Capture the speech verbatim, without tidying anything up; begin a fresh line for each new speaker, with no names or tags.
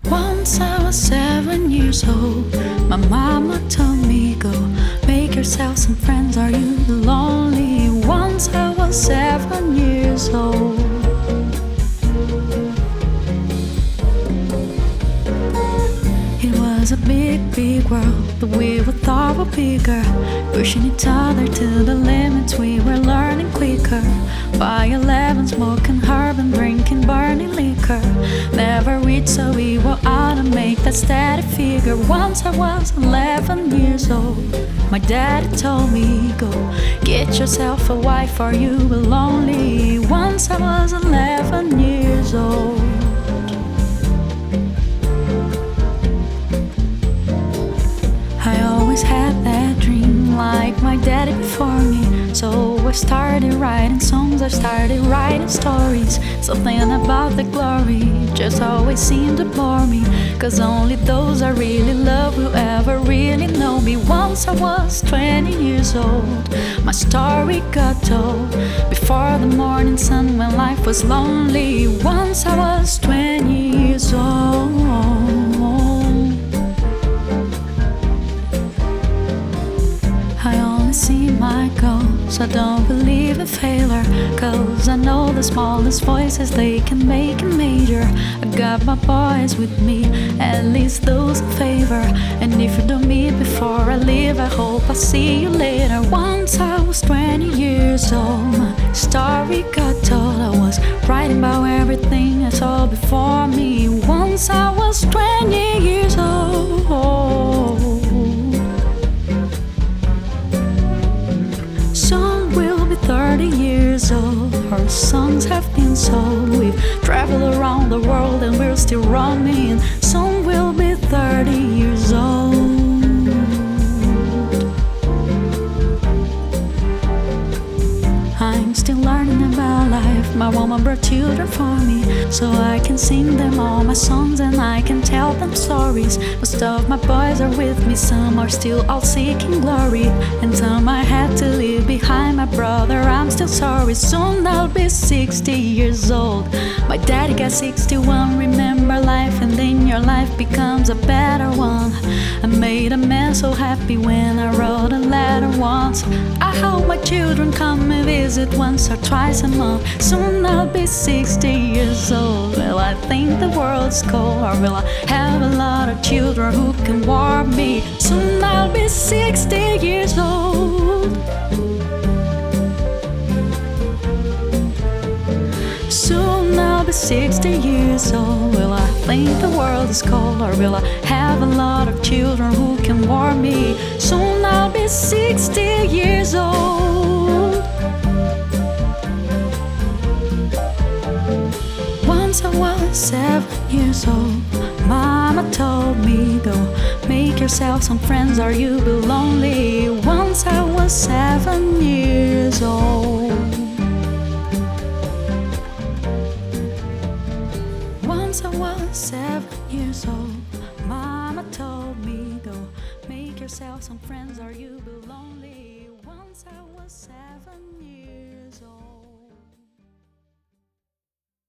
Once I was seven years old, my mama told me, go make yourself some friends, are you lonely? Once I was seven years old. It was a big, big world, but we were thought were bigger, pushing each other to the limits, we were learning quicker. By eleven, smoking herb and drinking burning liquor. Never reached, so we were out to make that steady figure. Once I was eleven years old, my daddy told me, go get yourself a wife, or you will lonely. Once I was eleven years old. I always had that dream like my daddy before me, so I started writing songs, I started writing stories. Something about the glory just always seemed to bore me, cause only those I really love will ever really know me. Once I was twenty years old, my story got told before the morning sun when life was lonely. Once I was twenty years old. See my goals, I don't believe in failure, cause I know the smallest voices, they can make it major. I got my boys with me, at least those in favor. And if you don't meet before I leave, I hope I see you later. Once I was twenty years old, my story got told. I was writing about everything I saw before me. Once I was twenty years old. thirty years old, our songs have been sold. We've traveled around the world and we're still roaming. Soon we'll be thirty years old. I'm still learning about life. My woman brought children for me, so I can sing them all my songs and I can tell them stories. Most of my boys are with me, some are still all seeking glory, and some I had to leave behind. My brother, I'm still sorry. Soon I'll be sixty years old. My daddy got sixty-one. Remember life, and then your life becomes a better one. I made a man so happy when I wrote a letter once. I hope my children come and visit once or twice a month. Soon I'll be sixty years old. Will I think the world's cold, or will I have a lot of children who can warm me? Soon I'll be sixty years old. Soon I'll be sixty years old. Will I think the world is cold, or will I have a lot of children who can warm me? Soon I'll be sixty years old. Once I was seven years old, mama told me, go make yourself some friends, or you will be lonely. Once I was seven years old. Once I was seven years old, mama told me, go make yourself some friends, or you will be lonely. Once I was seven years old.